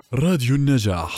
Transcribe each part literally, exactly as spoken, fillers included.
راديو النجاح.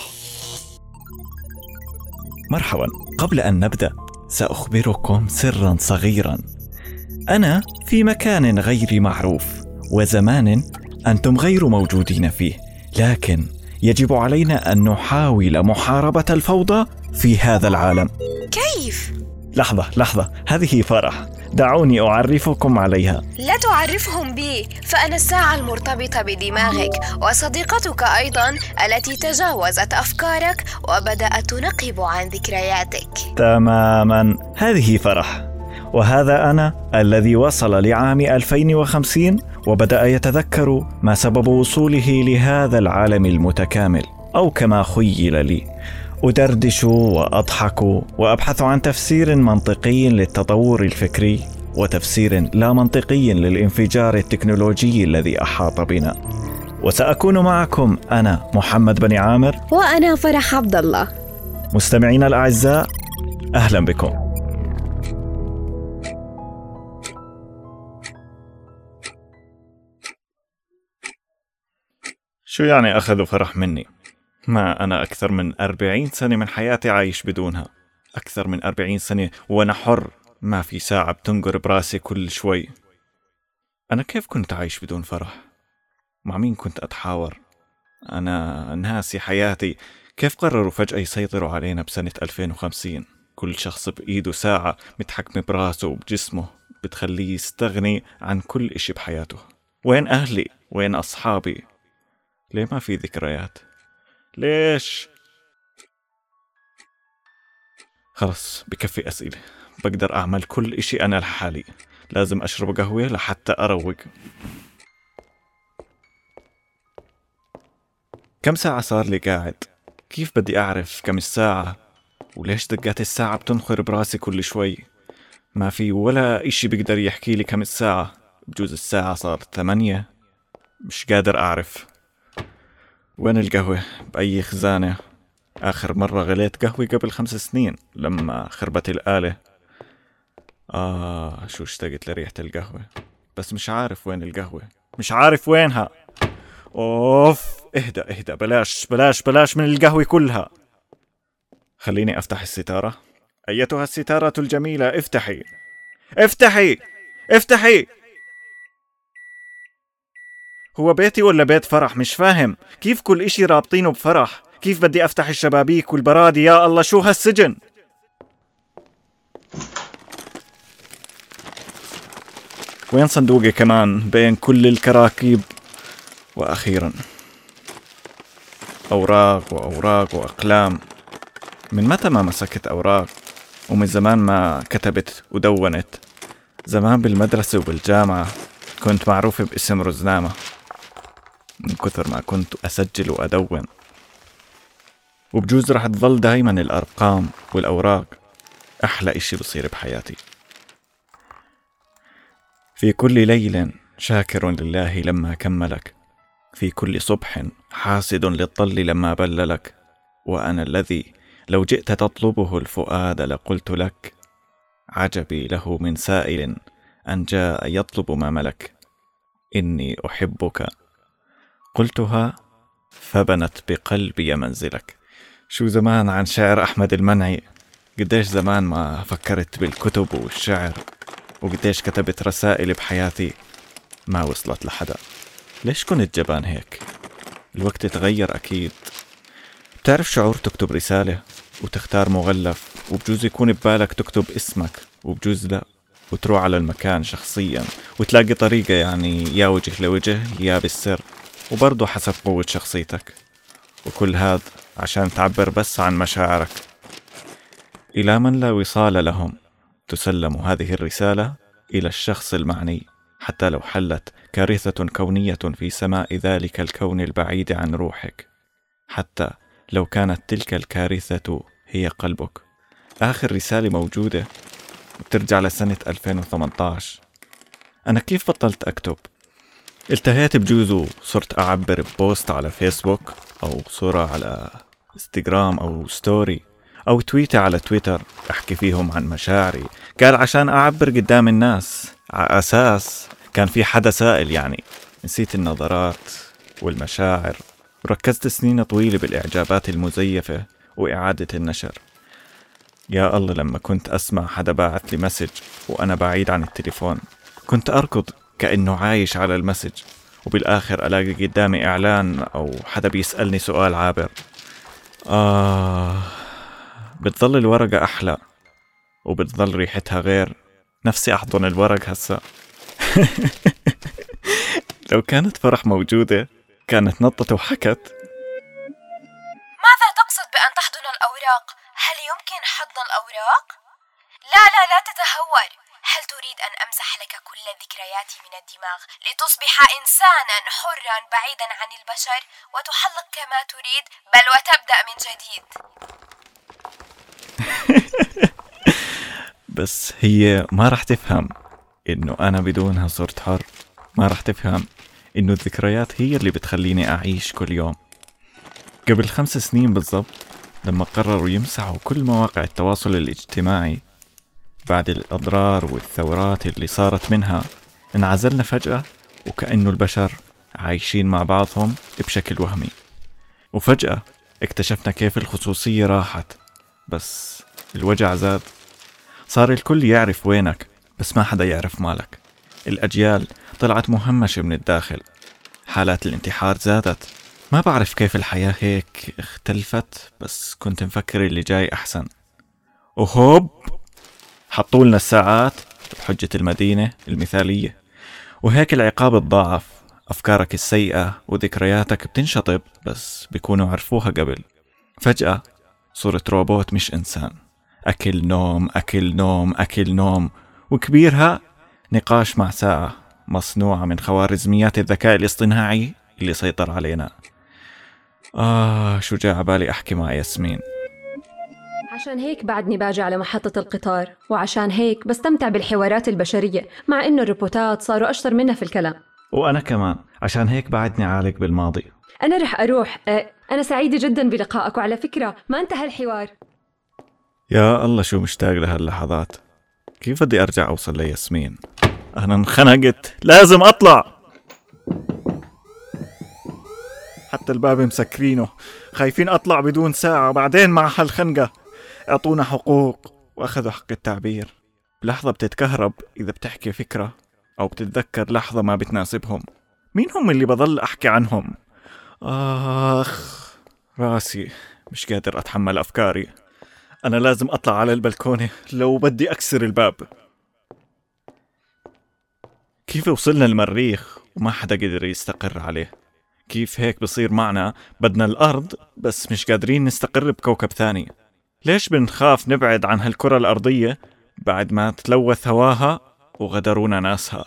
مرحبا. قبل أن نبدأ سأخبركم سرا صغيرا. أنا في مكان غير معروف وزمان أنتم غير موجودين فيه، لكن يجب علينا أن نحاول محاربة الفوضى في هذا العالم. كيف؟ لحظة لحظة، هذه فرح، دعوني أعرفكم عليها. لا تعرفهم بي، فأنا الساعة المرتبطة بدماغك وصديقتك أيضا التي تجاوزت أفكارك وبدأت تنقب عن ذكرياتك. تماما، هذه فرح، وهذا أنا الذي وصل لعام ألفين وخمسين وبدأ يتذكر ما سبب وصوله لهذا العالم المتكامل، أو كما خيل لي. أدردش وأضحك وأبحث عن تفسير منطقي للتطور الفكري وتفسير لا منطقي للانفجار التكنولوجي الذي أحاط بنا. وسأكون معكم أنا محمد بن عامر، وأنا فرح عبد الله. مستمعينا الأعزاء، أهلا بكم. شو يعني أخذوا فرح مني؟ ما أنا أكثر من أربعين سنة من حياتي عايش بدونها، أكثر من أربعين سنة وأنا حر، ما في ساعة بتنقر براسي كل شوي. أنا كيف كنت عايش بدون فرح؟ مع مين كنت أتحاور؟ أنا ناسي حياتي. كيف قرروا فجأة يسيطروا علينا بسنة ألفين وخمسين؟ كل شخص بإيده ساعة متحكم براسه وبجسمه بتخليه يستغني عن كل إشي بحياته. وين أهلي؟ وين أصحابي؟ ليه ما في ذكريات؟ ليش؟ خلص، بكفي أسئلة. بقدر أعمل كل إشي أنا لحالي. لازم أشرب قهوة لحتى أروق. كم ساعة صار لي قاعد؟ كيف بدي أعرف كم الساعة؟ وليش دقات الساعة بتنخر براسي كل شوي؟ ما في ولا إشي بقدر يحكي لي كم الساعة. بجوز الساعة صارت ثمانية، مش قادر أعرف. وين القهوة؟ بأي خزانة؟ آخر مرة غليت قهوة قبل خمس سنين لما خربت الآلة. آه شو اشتقت لريحة القهوة، بس مش عارف وين القهوة، مش عارف وينها. أوف، اهدأ اهدأ، بلاش بلاش بلاش من القهوة كلها. خليني أفتح الستارة. أيتها الستارة الجميلة، افتحي افتحي افتحي. هو بيتي ولا بيت فرح؟ مش فاهم كيف كل إشي رابطينه بفرح. كيف بدي أفتح الشبابيك والبرادي؟ يا الله، شو هالسجن؟ وين صندوقي كمان بين كل الكراكيب؟ وأخيرا أوراق وأوراق وأقلام. من متى ما مسكت أوراق؟ ومن زمان ما كتبت ودونت. زمان بالمدرسة وبالجامعة كنت معروف باسم رزنامة من كثر ما كنت أسجل وأدون. وبجوز رح تظل دايما الأرقام والأوراق أحلى إشي بصير بحياتي. في كل ليل شاكر لله لما كملك، في كل صبح حاسد للطل لما بللك. وأنا الذي لو جئت تطلبه الفؤاد لقلت لك، عجبي له من سائل أن جاء يطلب ما ملك. إني أحبك قلتها فبنت بقلبي منزلك. شو زمان عن شعر أحمد المنعي. قديش زمان ما فكرت بالكتب والشعر، وقديش كتبت رسائل بحياتي ما وصلت لحدا. ليش كنت جبان هيك؟ الوقت تغير أكيد. بتعرف شعور تكتب رسالة وتختار مغلف، وبجوز يكون ببالك تكتب اسمك وبجوز لا، وتروح على المكان شخصيا وتلاقي طريقة، يعني يا وجه لوجه يا بالسر، وبرضو حسب قوة شخصيتك. وكل هذا عشان تعبر بس عن مشاعرك. إلى من لا وصال لهم تسلم هذه الرسالة إلى الشخص المعني، حتى لو حلت كارثة كونية في سماء ذلك الكون البعيد عن روحك، حتى لو كانت تلك الكارثة هي قلبك. آخر رسالة موجودة وترجع لسنة ألفين وثمانية عشر. أنا كيف بطلت أكتب؟ التهيت بجوز وصرت أعبر ببوست على فيسبوك، أو صورة على انستغرام، أو ستوري، أو تويتة على تويتر أحكي فيهم عن مشاعري. قال عشان أعبر قدام الناس، على أساس كان في حدا سائل. يعني نسيت النظرات والمشاعر وركزت سنين طويلة بالإعجابات المزيفة وإعادة النشر. يا الله لما كنت أسمع حدا باعت لي مسج وأنا بعيد عن التليفون، كنت أركض كأنه عايش على المسج، وبالآخر ألاقي قدامي إعلان أو حدا بيسألني سؤال عابر. آه بتظل الورقة أحلى وبتظل ريحتها غير. نفسي أحضن الورق هسا. لو كانت فرح موجودة كانت نطت وحكت. ماذا تقصد بأن تحضن الأوراق؟ هل يمكن حضن الأوراق؟ لا لا لا تتهور. هل تريد أن أمسح لك كل ذكرياتي من الدماغ لتصبح إنسانا حرا بعيدا عن البشر وتحلق كما تريد، بل وتبدأ من جديد؟ بس هي ما رح تفهم إنه أنا بدونها صرت حر. ما رح تفهم إنه الذكريات هي اللي بتخليني أعيش كل يوم. قبل خمس سنين بالضبط لما قرروا يمسحوا كل مواقع التواصل الاجتماعي بعد الأضرار والثورات اللي صارت منها، انعزلنا فجأة وكأنه البشر عايشين مع بعضهم بشكل وهمي. وفجأة اكتشفنا كيف الخصوصية راحت بس الوجع زاد. صار الكل يعرف وينك بس ما حدا يعرف مالك. الأجيال طلعت مهمشة من الداخل. حالات الانتحار زادت. ما بعرف كيف الحياة هيك اختلفت، بس كنت مفكر اللي جاي أحسن. وهوب حطوا لنا الساعات بحجة المدينة المثالية، وهيك العقاب تضاعف. أفكارك السيئة وذكرياتك بتنشطب بس بيكونوا عرفوها قبل. فجأة صرت روبوت مش إنسان. أكل نوم أكل نوم أكل نوم، وكبيرها نقاش مع ساعة مصنوعة من خوارزميات الذكاء الاصطناعي اللي سيطر علينا. آه شو جاء عبالي أحكي مع ياسمين. عشان هيك بعدني باجي على محطة القطار، وعشان هيك بستمتع بالحوارات البشرية مع إنه الروبوتات صاروا أشطر منا في الكلام. وأنا كمان عشان هيك بعدني عالق بالماضي. أنا رح أروح. أنا سعيدة جدا بلقائك، وعلى فكرة ما انتهى الحوار. يا الله شو مشتاق لهاللحظات. كيف بدي أرجع أوصل لياسمين؟ أنا انخنقت، لازم أطلع. حتى الباب مسكرينه، خايفين أطلع بدون ساعة بعدين مع هالخنقة. أعطونا حقوق وأخذوا حق التعبير. بلحظة بتتكهرب إذا بتحكي فكرة أو بتتذكر لحظة ما بتناسبهم. مين هم اللي بضل أحكي عنهم؟ آخ راسي مش قادر أتحمل أفكاري. أنا لازم أطلع على البلكونة لو بدي أكسر الباب. كيف وصلنا المريخ وما حدا قدر يستقر عليه؟ كيف هيك بصير معنا بدنا الأرض بس مش قادرين نستقر بكوكب ثاني؟ ليش بنخاف نبعد عن هالكرة الأرضية بعد ما تلوث هواها وغدرونا ناسها؟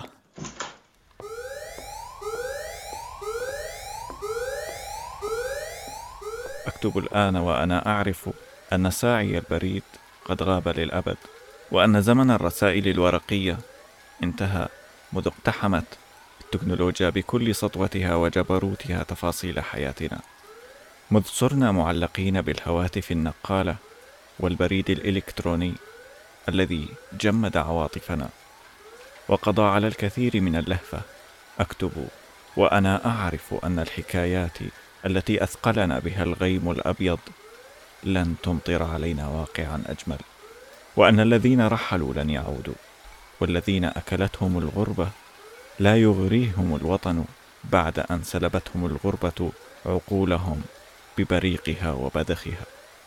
أكتب الآن وأنا أعرف أن ساعي البريد قد غاب للأبد، وأن زمن الرسائل الورقية انتهى منذ اقتحمت التكنولوجيا بكل سطوتها وجبروتها تفاصيل حياتنا، مذ صرنا معلقين بالهواتف النقالة والبريد الإلكتروني الذي جمد عواطفنا وقضى على الكثير من اللهفة. أكتب وأنا أعرف أن الحكايات التي أثقلنا بها الغيم الأبيض لن تمطر علينا واقعا أجمل، وأن الذين رحلوا لن يعودوا، والذين أكلتهم الغربة لا يغريهم الوطن بعد أن سلبتهم الغربة عقولهم ببريقها وبذخها.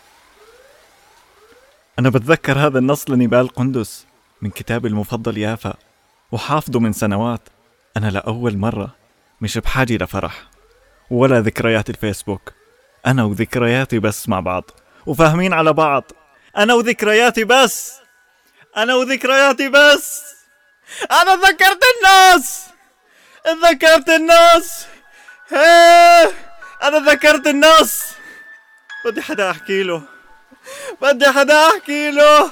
أنا بتذكر هذا النص لنبال قندس من كتابي المفضل يافا، وحافظه من سنوات. أنا لأول مرة مش بحاجة لفرح ولا ذكريات الفيسبوك. أنا وذكرياتي بس مع بعض وفاهمين على بعض. أنا وذكرياتي بس أنا وذكرياتي بس أنا ذكرت الناس ذكرت الناس هيه أنا ذكرت الناس. بدي حدا أحكي له بدي حدا أحكي له.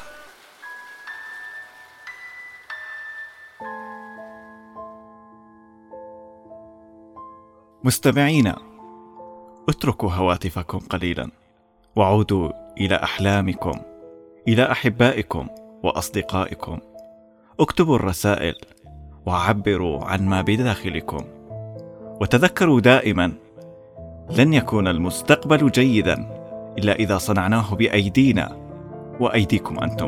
مستمعينا، اتركوا هواتفكم قليلا وعودوا إلى أحلامكم، إلى أحبائكم وأصدقائكم. اكتبوا الرسائل وعبروا عن ما بداخلكم، وتذكروا دائما لن يكون المستقبل جيداً إلا إذا صنعناه بأيدينا وأيديكم أنتم.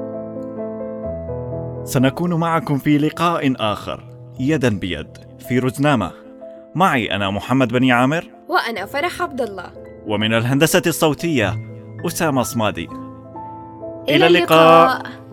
سنكون معكم في لقاء آخر يداً بيد في روزنامة. معي أنا محمد بني عامر، وأنا فرح عبد الله، ومن الهندسة الصوتية أسامة صمادي. إلى اللقاء.